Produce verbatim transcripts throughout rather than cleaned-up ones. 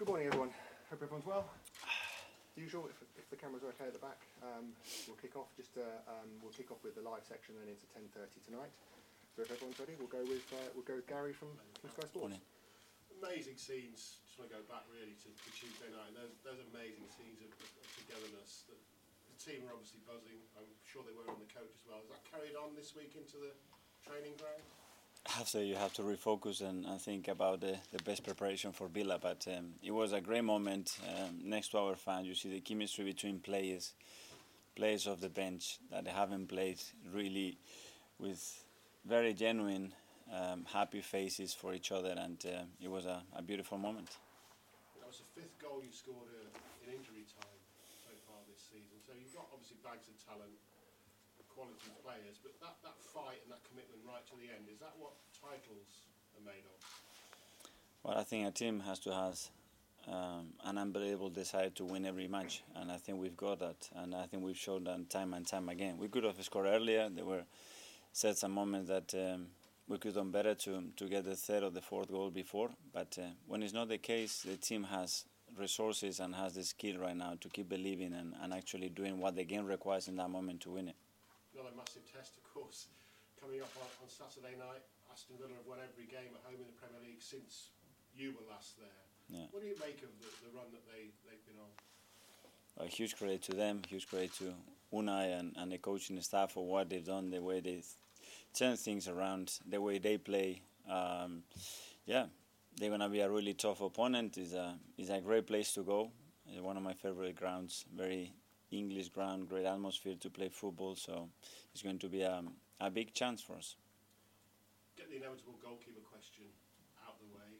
Good morning, everyone. Hope everyone's well. As usual, if, if the cameras are okay at the back, um, we'll kick off. Just uh, um, we'll kick off with the live section, then into ten thirty tonight. So if everyone's ready, we'll go with uh, we'll go with Gary from, from Sky Sports. Morning. Amazing scenes. Just want to go back really to, to Tuesday night. Those, those amazing scenes of, of, of togetherness. The, the team were obviously buzzing. I'm sure they were on the coach as well. Is that carried on this week into the training ground? I have to say you have to refocus and, and think about the, the best preparation for Villa, but um, it was a great moment. Um, next to our fans, you see the chemistry between players, players of the bench that they haven't played really with very genuine, um, happy faces for each other, and uh, it was a, a beautiful moment. That was the fifth goal you scored uh, in injury time so far this season. So you've got obviously bags of talent, quality players, but that, that fight and that commitment right to the end, is that what titles are made of? Well, I think a team has to have um, an unbelievable desire to win every match, and I think we've got that, and I think we've shown that time and time again. We could have scored earlier. There were certain moments that um, we could have done better to, to get the third or the fourth goal before, but uh, when it's not the case, the team has resources and has the skill right now to keep believing and, and actually doing what the game requires in that moment to win it. Another massive test, of course, coming up on, on Saturday night. Aston Villa have won every game at home in the Premier League since you were last there. Yeah. What do you make of the, the run that they, they've been on? A huge credit to them, huge credit to Unai and, and the coaching staff for what they've done, the way they turn things around, the way they play. Um, yeah, they're going to be a really tough opponent. It's a, it's a great place to go. It's one of my favorite grounds, very English ground, great atmosphere to play football, so it's going to be a, a big chance for us. Get the inevitable goalkeeper question out of the way.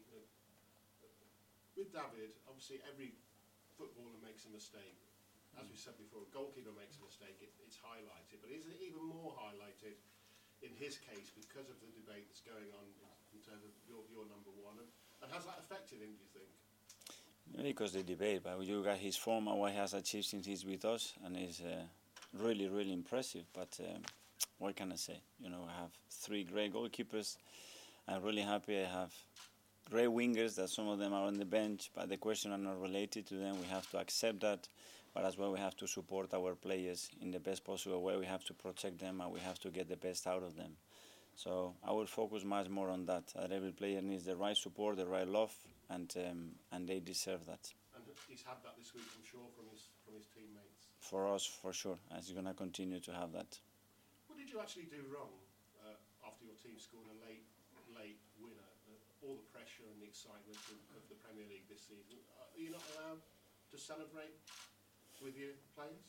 With David, obviously every footballer makes a mistake. As we said before, a goalkeeper makes a mistake, it, it's highlighted, but is it even more highlighted in his case because of the debate that's going on in, in terms of your, your number one? And, and has that affected him, do you think? Because the debate, but you got his form and what he has achieved since he's with us, and he's uh, really, really impressive. But um, what can I say? You know, I have three great goalkeepers. I'm really happy. I have great wingers that some of them are on the bench, but the question are not related to them. We have to accept that, but as well we have to support our players in the best possible way. We have to protect them and we have to get the best out of them. So I will focus much more on that. That every player needs the right support, the right love, and um, and they deserve that. And he's had that this week, I'm sure, from his from his teammates. For us, for sure, and he's going to continue to have that. What did you actually do wrong uh, after your team scored a late late winner? Uh, all the pressure and the excitement of, of the Premier League this season. Uh, are you not allowed to celebrate with your players?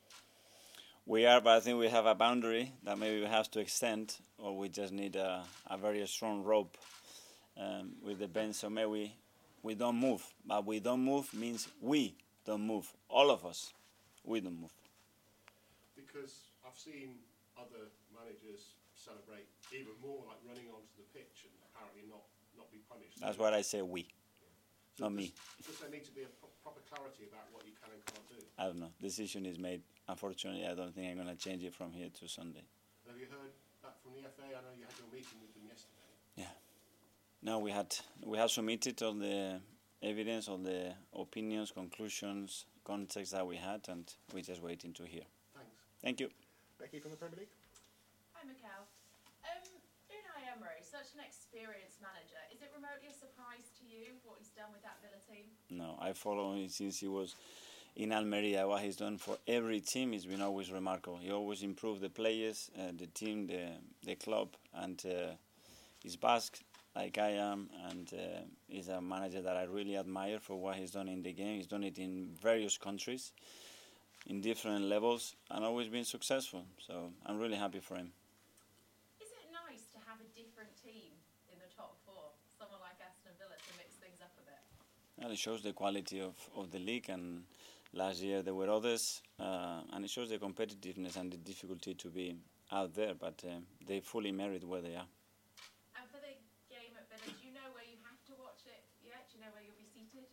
We are, but I think we have a boundary that maybe we have to extend, or we just need a, a very strong rope um, with the bench. So maybe we, we don't move, but we don't move means we don't move. All of us, we don't move. Because I've seen other managers celebrate even more, like running onto the pitch and apparently not, not be punished. That's what I say, we, so not does, me. Does there need to be a pro proper clarity about what you can and can't do? I don't know. Decision is made. Unfortunately, I don't think I'm going to change it from here to Sunday. Have you heard back from the F A? I know you had your meeting with them yesterday. Yeah. No, we had we have submitted all the evidence, all the opinions, conclusions, context that we had, and we're just waiting to hear. Thanks. Thank you. Becky from the Premier League. Hi, Mikel. Um, Unai Emery, such an experienced manager. Is it remotely a surprise to you what he's done with that Villa team? No, I follow him since he was in Almeria. What he's done for every team has been always remarkable. He always improved the players, uh, the team, the the club, and uh, he's Basque like I am, and uh, he's a manager that I really admire for what he's done in the game. He's done it in various countries, in different levels, and always been successful. So I'm really happy for him. Is it nice to have a different team in the top four? Someone like Aston Villa to mix things up a bit? Well, it shows the quality of, of the league, and last year there were others, uh, and it shows the competitiveness and the difficulty to be out there, but uh, they fully merit where they are. And for the game at Villa, do you know where you have to watch it yet? Do you know where you'll be seated?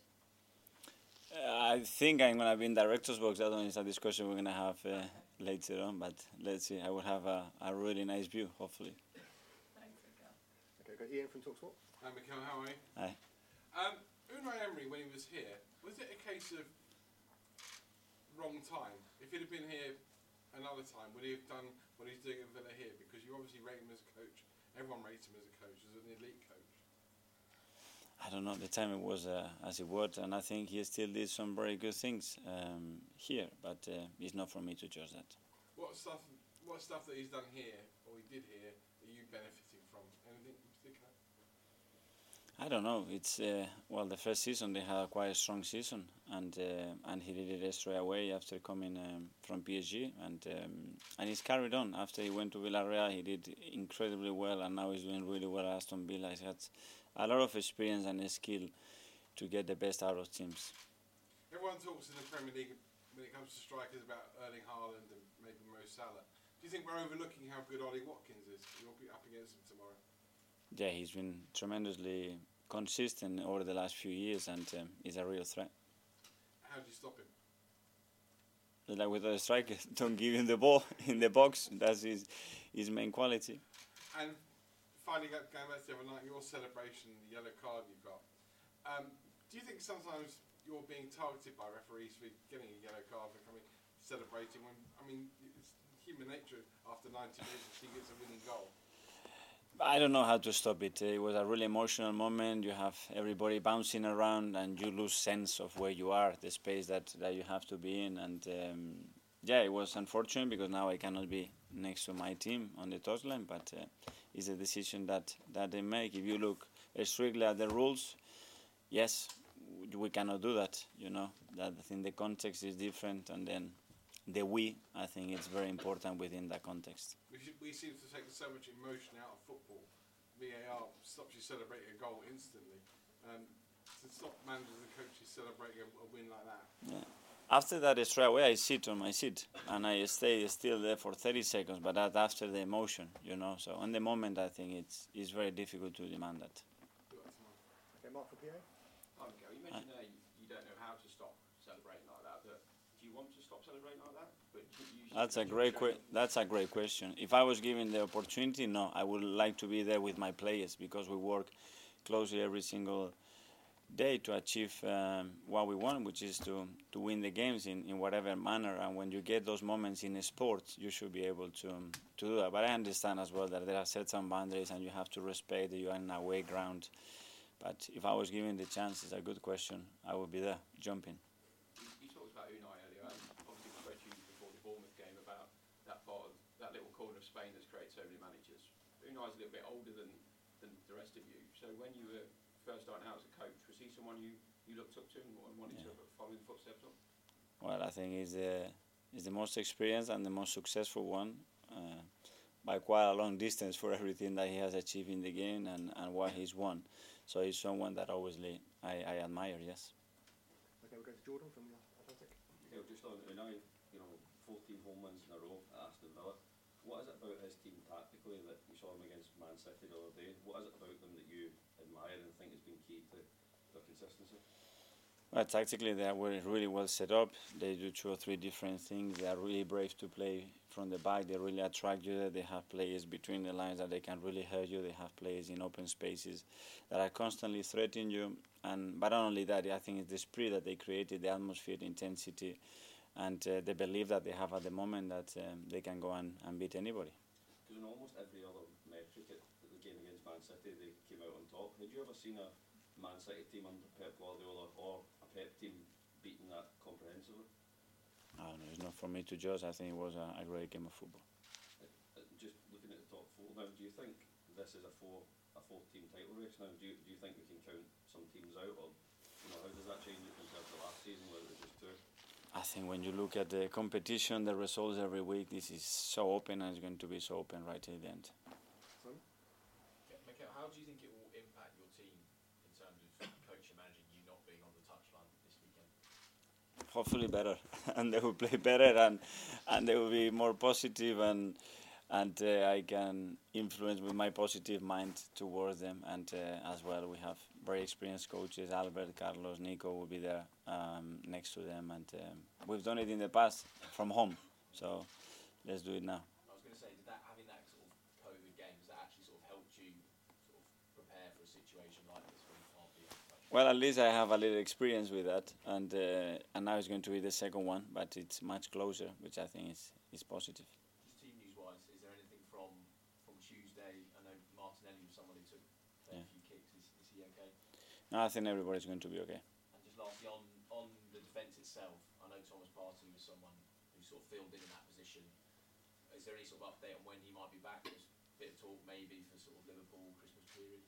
Uh, I think I'm going to be in director's box. I don't know, it's a discussion we're going to have uh, later on, but let's see. I will have a, a really nice view, hopefully. Thanks, Mikel. Okay, got Ian from TalkSport. Hi, Mikel, how are you? Hi. Um, Unai Emery, when he was here, was it a case of wrong time? If he'd have been here another time, would he have done what he's doing at Villa here? Because you obviously rate him as a coach. Everyone rates him as a coach, as an elite coach. I don't know, the timing was uh, as it was, and I think he still did some very good things um, here, but uh, it's not for me to judge that. What stuff, what stuff that he's done here, or he did here, are you benefiting from? Anything in particular? I don't know. It's uh, well, the first season they had a quite strong season, and uh, and he did it straight away after coming um, from P S G, and um, and he's carried on. After he went to Villarreal, he did incredibly well, and now he's doing really well at Aston Villa. He's had a lot of experience and skill to get the best out of teams. Everyone talks in the Premier League when it comes to strikers about Erling Haaland and maybe Mo Salah. Do you think we're overlooking how good Ollie Watkins is? You'll be up against him tomorrow. Yeah, he's been tremendously consistent over the last few years, and um, he's a real threat. How do you stop him? Like with other strikers, don't give him the ball in the box. That's his his main quality. And finally, going back to the other night, your celebration, the yellow card you got. Um, do you think sometimes you're being targeted by referees for getting a yellow card for coming celebrating when, I mean, it's human nature after ninety minutes if she gets a winning goal? I don't know how to stop it. It was a really emotional moment. You have everybody bouncing around, and you lose sense of where you are, the space that, that you have to be in. And um, yeah, it was unfortunate because now I cannot be next to my team on the touchline. But uh, it's a decision that, that they make. If you look strictly at the rules, yes, we cannot do that. You know, that I think the context is different, and then the we, I think it's very important within that context. We, should, we seem to take so much emotion out of football. V A R stops you celebrating a goal instantly. Um, to stop managers and coaches celebrating a, a win like that. Yeah. After that, straight away, I sit on my seat and I stay still there for thirty seconds. But that after the emotion, you know. So on the moment, I think it's it's very difficult to demand that. Okay, Mark for P A. Oh, okay. You mentioned there you, you don't know how to stop celebrating like that, but do you want to stop celebrating like that? But you That's a great que- That's a great question. If I was given the opportunity, no, I would like to be there with my players because we work closely every single day to achieve um, what we want, which is to, to win the games in, in whatever manner. And when you get those moments in a sport, you should be able to um, to do that. But I understand as well that there are certain boundaries and you have to respect that you are in a away ground. But if I was given the chance, it's a good question. I would be there, jumping. You, you talked about Unai earlier, and obviously we spoke to you before the Bournemouth game about that part of that little corner of Spain that's created so many managers. Unai's a little bit older than, than the rest of you. So when you were first starting out as a coach, was he someone you, you looked up to and wanted yeah. to follow in the footsteps of? Well, I think he's the, he's the most experienced and the most successful one uh, by quite a long distance for everything that he has achieved in the game and, and what he's won. So he's someone that obviously I, I admire, yes. Okay, we'll go to Jordan from the Atlantic. Yeah, just on Unai, you know, fourteen home wins in a row at Aston Villa. What is it about his team tactically that you saw him against Man City the other day? What is it about them that you admire and think has been key to their consistency? Well, tactically they are really well set up. They do two or three different things. They are really brave to play from the back. They really attract you. They have players between the lines that they can really hurt you. They have players in open spaces that are constantly threatening you. And but not only that, I think it's the spirit that they created, the atmosphere, the intensity, and uh, the belief that they have at the moment that um, they can go and, and beat anybody. Because in almost every other metric at the game against Man City, they came out on top. Had you ever seen a Man City team under Pep Guardiola or a Pep team beating that comprehensively? I don't know, it's not for me to judge. I think it was a, a great game of football. Uh, uh, just looking at the top four now, do you think this is a four a four team title race now? Do you, do you think we can count some teams out, or you know, how does that change it compared to last season where it was just two? I think when you look at the competition, the results every week, this is so open and it's going to be so open right till the end. Son? Yeah, Mikel, how do you think it will impact your team in terms of coaching, managing you not being on the touchline this weekend? Hopefully better, and they will play better, and and they will be more positive, and and uh, I can influence with my positive mind towards them. And uh, as well, we have very experienced coaches. Albert, Carlos, Nico will be there um, next to them, and um, we've done it in the past from home. So let's do it now. I was going to say, did that having that sort of COVID game, does that actually sort of helped you sort of prepare for a situation like this when you can't be on the touchline? Well, at least I have a little experience with that, and uh, and now it's going to be the second one, but it's much closer, which I think is is positive. Just team news-wise, is there anything from from Tuesday? I know Martinelli was someone who took a Yeah. few kicks. Is, is he okay? No, I think everybody's going to be okay. And just lastly, on on the defence itself, I know Thomas Partey was someone who sort of filled in in that position. Is there any sort of update on when he might be back? There's a bit of talk maybe for sort of Liverpool Christmas period.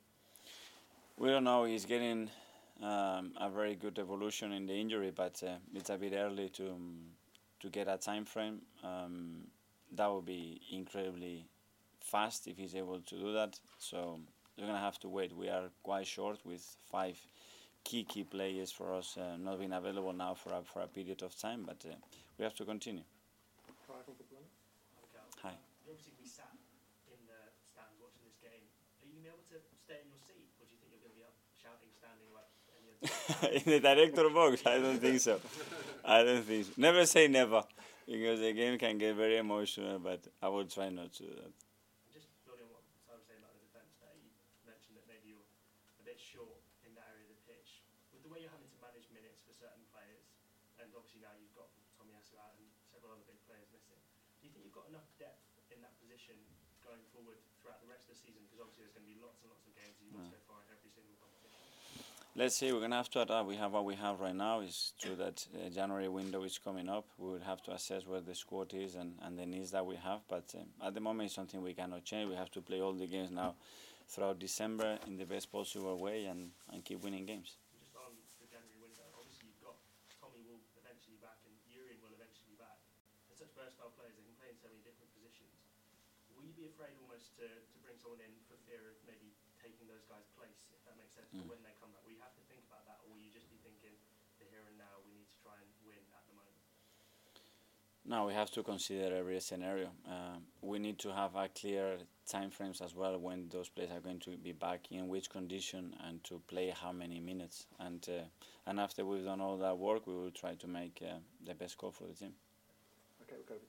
We don't know. He's getting um, a very good evolution in the injury, but uh, it's a bit early to um, to get a time frame. Um, that would be incredibly fast if he's able to do that. So we're gonna have to wait. We are quite short with five key key players for us uh, not being available now for a, for a period of time, but uh, we have to continue. Clive from Football London. Hi. You obviously be sat in the stands watching this game. Are you going to be able to stay in your seat, or do you think you're going to be up shouting, standing like any other? In the director box, I don't think so. I don't think so. Never say never, because the game can get very emotional, but I will try not to do that. Just building on what Simon was saying about the defence there, you mentioned that maybe you're a bit short in that area of the pitch. With the way you're having to manage minutes for certain players, and obviously now you've got Tomiyasu out and several other big players missing, do you think you've got enough depth in that position going forward throughout the rest of the season? Because obviously there's going to be lots and lots of games you must go far in every single competition. Let's see, we're going to have to adapt. We have what we have right now. It's true that the uh, January window is coming up. We will have to assess where the squad is and, and the needs that we have. But um, at the moment, it's something we cannot change. We have to play all the games now throughout December in the best possible way and, and keep winning games. Just on the January window, obviously you've got Tommy will eventually be back and Urian will eventually be back. They're such versatile players, they can play in so many different positions. Will you be afraid almost to, to bring someone in for fear of maybe taking those guys' place, if that makes sense, Mm. for when they come back? Will you have to think about that, or will you just be thinking, the here and now, we need to try and win at the moment? Now we have to consider every scenario. Um, we need to have a clear time frames as well when those players are going to be back, in which condition, and to play how many minutes. And uh, and after we've done all that work, we will try to make uh, the best call for the team. Okay, we'll go over